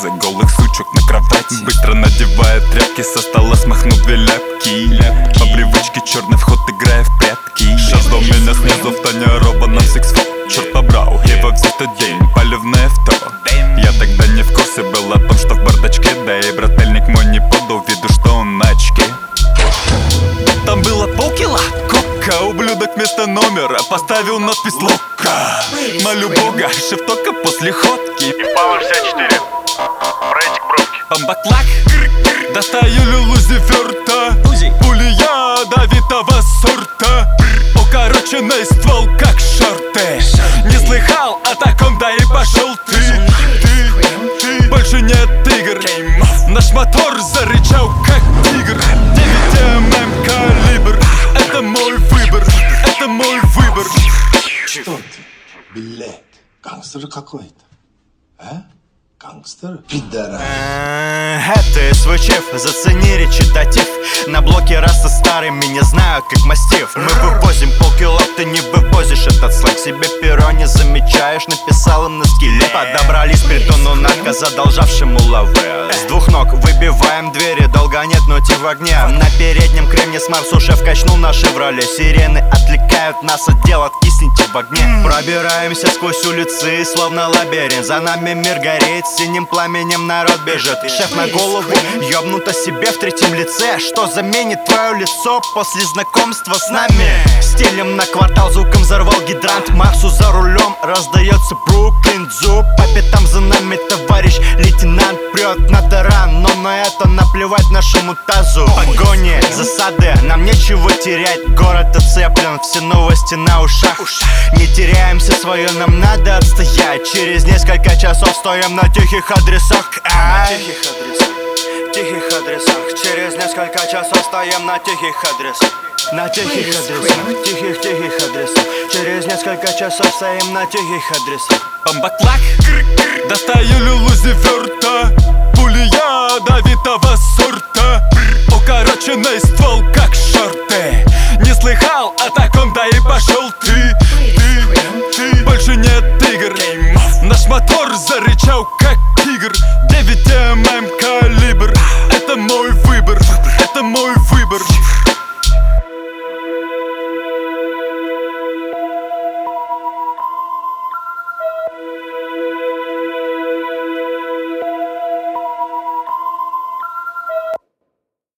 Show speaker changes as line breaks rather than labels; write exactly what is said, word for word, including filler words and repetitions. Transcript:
позы голых сучок на кровати. Быстро надевая тряпки со стола, смахнув две ляпки. По привычке черный вход, играя в прятки. Ждал меня снизу в тонированном сикс-фо. Черт побрал, его взять тот день, поливное авто. Я тогда не в курсе был о том, что в бардачке, да и брательник мой не подал виду, что он на очке. Там было полкила кока, ублюдок вместо номера поставил надпись «Лока». Молю бога, шеф только после ходки.
Импала шестьдесят четыре, братик бровки.
Бамбаклак, достаю люлузиверта. Пули ядовитого сорта. Укороченный ствол, как шорты. Не слыхал о таком, да и пошел ты. Ты, ты, больше нет игр. Наш мотор зарычал, как тигр. девять эм эм калибр. Это мой выбор, это мой выбор.
Что ты, блядь, гангстер какой-то, а? Гангстер? Пидора.
Это СВЧ, зацени речитатив. На блоке раса старый, меня знают как мастиф. Мы вывозим полкило, ты не вывозишь этот сленг. Себе перо не замечаешь, написал им на скеле. Подобрались притону нарко, задолжавшему лаве. С двух ног выбиваем двери, долго нет нути в огне. На переднем кремне с Марсу шеф качнул на Шевроле. Сирены отвлекают нас от дел, откисните в огне. Пробираемся сквозь улицы, словно лабиринт. За нами мир горит, синим пламенем народ бежит. Шеф на голову, ёбнуто себе в третьем лице. Что заменит твое лицо после знакомства с нами? Стилем на квартал, звуком взорвал гидрант. Марсу за рулем, раздается Бруклин Дзу. По пятам за нами товарищ лейтенант прет на таран. Но на это наплевать нашему тазу. Погони, засады, нам нечего терять. Город оцеплен, все новости на ушах. Не теряемся, свое нам надо отстоять. Через несколько часов стоим на тихих адресах. На тихих адресах, тихих адресах. Через несколько часов стоим на тихих адресах. На тихих адресах, тихих-тихих адресах. Через несколько часов стоим на тихих адресах.
Бамбаклак, достаю люлузиверта. Пули ядовитого сорта. Укороченный ствол, как шорты. Не слыхал о таком, да и пошел ты. Ты, ты, больше нет игр. Наш мотор зарычал, как тигр. девять эм эм калибр.